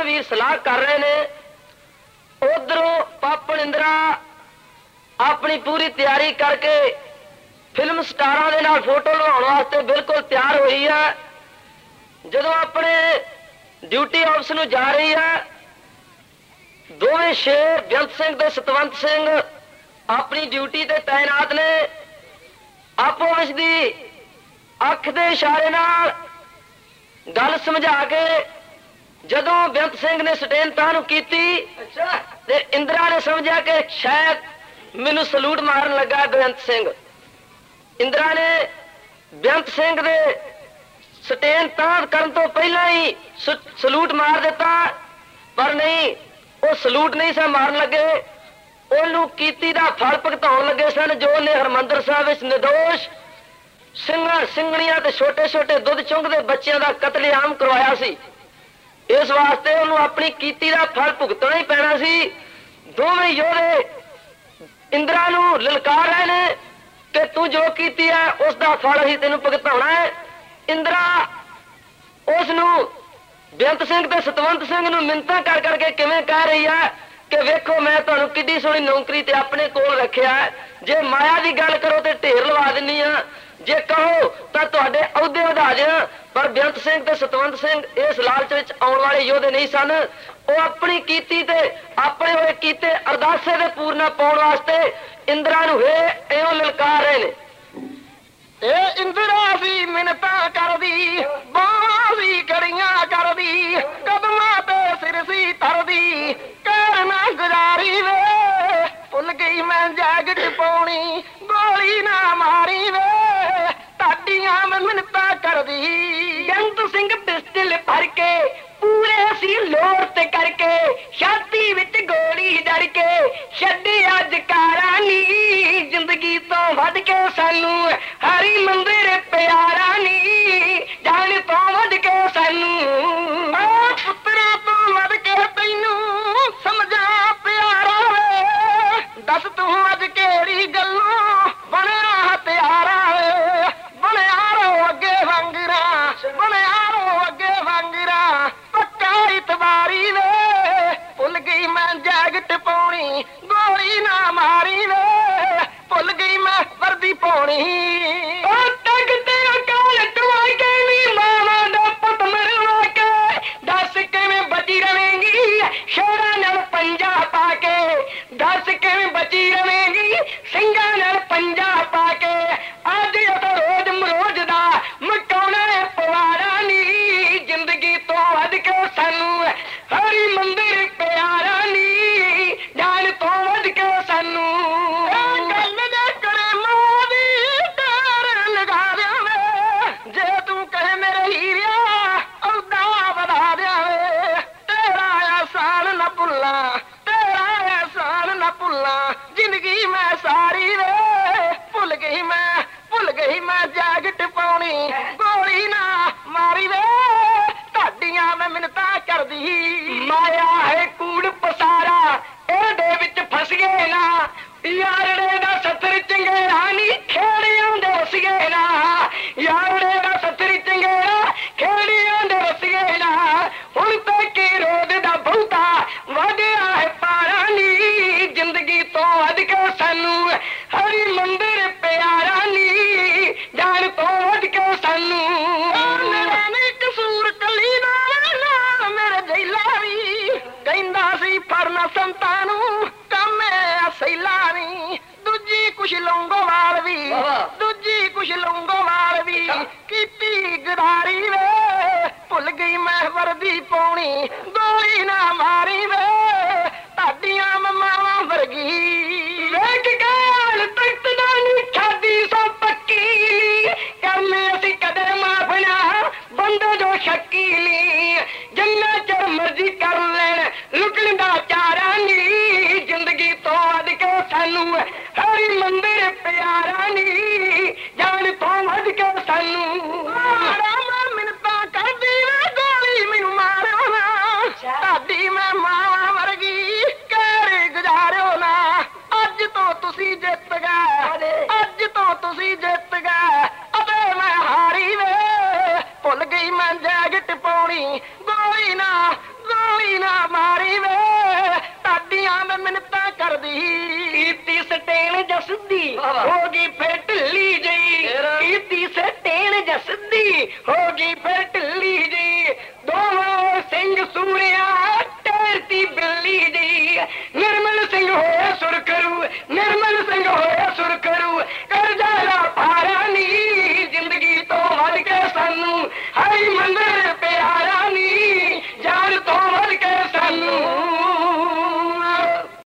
ਦੋवें वीर सलाह कर रहे ने। उधरों पापन इंदिरा अपनी पूरी तैयारी करके फिल्म स्टारां दे नाल फोटो लवाउण वास्ते बिल्कुल तैयार हुई है। जदों अपने ड्यूटी ऑफिस नूं जा रही है, दोवें शेर बेअंत सिंह ते सतवंत सिंह अपनी ड्यूटी ते तैनात ने। आपो इसदी अख दे इशारे नाल गल समझा के जदों बेअंत सिंह ने स्टेन तां नूं कीती ते इंदिरा ने समझा कि शायद मैनू सलूट मारन लगा बेअंत सिंह। इंदिरा ने बेअंत सिंह दे स्टेन तां करन तो पहला ही सलूट मार दिता, पर नहीं, वो सलूट नहीं सा मारन लगे, ओनू कीती दा फल भुगताउण लगे सन जो ने हरमंदर साहिब विच निर्दोष ਸਿੰਘਾਂ ਸਿੰਘਣੀਆਂ ਤੇ ਛੋਟੇ ਛੋਟੇ ਦੁੱਧ ਚੁੰਗਦੇ ਬੱਚਿਆਂ ਦਾ ਕਤਲੇਆਮ ਕਰਵਾਇਆ ਸੀ। ਇਸ ਵਾਸਤੇ ਉਹਨੂੰ ਆਪਣੀ ਕੀਤੀ ਦਾ ਫਲ ਭੁਗਤਣਾ ਹੀ ਪੈਣਾ ਸੀ। ਦੋਵੇਂ ਯੋਧੇ ਇੰਦਰਾ ਨੂੰ ਲਲਕਾਰ ਰਹੇ ਨੇ ਕਿ ਤੂੰ ਜੋ ਕੀਤੀ ਹੈ ਉਸ ਦਾ ਫਲ ਹੀ ਤੈਨੂੰ ਭੁਗਤਾਉਣਾ ਹੈ। ਇੰਦਰਾ ਉਸ ਨੂੰ ਬੇਅੰਤ ਸਿੰਘ ਤੇ ਸਤਵੰਤ ਸਿੰਘ ਨੂੰ ਮਿੰਨਤਾਂ ਕਰ ਕਰਕੇ ਕਿਵੇਂ ਕਹਿ ਰਹੀ ਹੈ ਕਿ ਵੇਖੋ ਮੈਂ ਤੁਹਾਨੂੰ ਕਿੱਡੀ ਸੋਹਣੀ ਨੌਕਰੀ ਤੇ ਆਪਣੇ ਕੋਲ ਰੱਖਿਆ, ਜੇ ਮਾਇਆ ਦੀ ਗੱਲ ਕਰੋ ਤੇ ਢੇਰ ਲਵਾ ਦਿੰਨੀ ਆ, जे कहो तो तुहाडे अहुदे वधा दियां। पर बेअंत सिंह ते सतवंत सिंह इस लालच विच आउण वाले योधे नहीं सन। वो अपनी कीती ते अपने होए कीते अरदासे दे पूरना पाउण वास्ते इंदिरा नूं हे इउं ललकार रहे ने। ए इंदिरा सी मिन्नतां करदी, बाहां सी कड़ियां करदी, कदमां ते सिर सी धरदी, कर ना गुजारी वे, भुल गई मैं जैकेट पाउणी, गोली ना मारी वे, ताडियां मैं मिन्नतां करदी। बेअंत सिंह पिस्टल भर के पूरे सी लोर ते करके छाती विच गोली डर के छड्डी अज कारा नी, जिंदगी तो वध के सानू हरी मंदिर प्यारा नी, जान तो वध के सानू पुत्रा तो वध के तैनू समझा प्यारा वे, दस तू अज केड़ी गल्लों बनया हथियारा वे, बनया रो अगे वांगरा, बनया रो अगे वांगरा, पक्का इतबारी वे, भुल गई मैं जैकेट पाउणी, गोली ना मारी वे, भुल गई मैं वर्दी पाउणी। शेरां नाल पंजा पाके दस किवें बची रवेंगी, ਸਿੰਘਾਂ नाल पंजा पाके अज तो रोज मरोज दा मकाउणा पवारा नी, जिंदगी तो वध के सानू हरी मंदिर प्यारा नी, जान तो वध के सानू गल दे करे मोदी डर लगा देवे, जे तू कहे मेरे हीरिया औदा वधा देवे, तेरा एहसान न भुल्ला, तेरा एहसान न भुल्ला, जिंदगी मैं सारी वे, भुल गई मैं जैकेट पाउणी, गोली ना मारी वे, ताडियां मैं मिन्नतां करदी। माया है कूड़ पसारा एदे विच फस गए ना, यारड़े दा सतर चंगेरा नी खेड़ियां दे रस गए ना, यारड़े दा सतर चंगेरा खेड़ियां दे रस गए ना, हुण तक रोद दा बहुता वधिया है पारा नी, जिंदगी तो वध के सानू हरी मंदिर प्यारा नी, जान तो वध के सानू मेरा नी कसूर कली दा मेरे जैला वी कहंदा सी फरना संतां नूं काम सैला नी, दूजी कुछ लौंगोवाल वी, दूजी कुछ लौंगोवाल वी कीती गदारी वे, भुल गई मैं वर्दी पाउणी, गोली ना मारी वे, ताडियां मावां वर्गी वेख के हाल तख्त दा नी छादी सो पक्की, करने असी कदे माफ ना बंदे जो शकीली, जिन्ना चर मर्जी कर लेन लुटण दा चारा नी, जिंदगी तो वध के सानू हरी मंदिर प्यारा नी, जान तो वध के सानू मिन्नतां करदी वे, गोली मैनू मारो ना, ताडी मैं मां वर्गी कर गुजारो ना, अज तो तुसी जित गए, अज तो तुसी जित गए, अबे मैं हारी वे, भुल गई मैं जैकेट पाउणी, गोली ना ਹੋ ਗਈ ਫਿਰ ਢਿੱਲੀ ਜਈ ਕੀਤੀ ਸਟੇਣ ਜਸਦੀ ਹੋ ਗਈ ਫਿਰ ਢਿੱਲੀ ਜਈ ਦੋਵਾਂ ਸਿੰਘ ਸੂਰਿਆ ਟਹਿਰਤੀ ਬਿੱਲੀ ਜਈ ਨਿਰਮਲ ਸਿੰਘ ਹੋਇਆ ਸੁਰਖਰੂ ਨਿਰਮਲ ਸਿੰਘ ਹੋਇਆ ਸੁਰਖਰੂ ਕਰਜ਼ਾ ਨਾ ਭਾਰਾ ਨੀ ਜ਼ਿੰਦਗੀ ਤੋਂ ਵੱਧ ਕੇ ਸਾਨੂੰ ਹਾਈ ਮੰਦਰ ਪਿਆਰਾ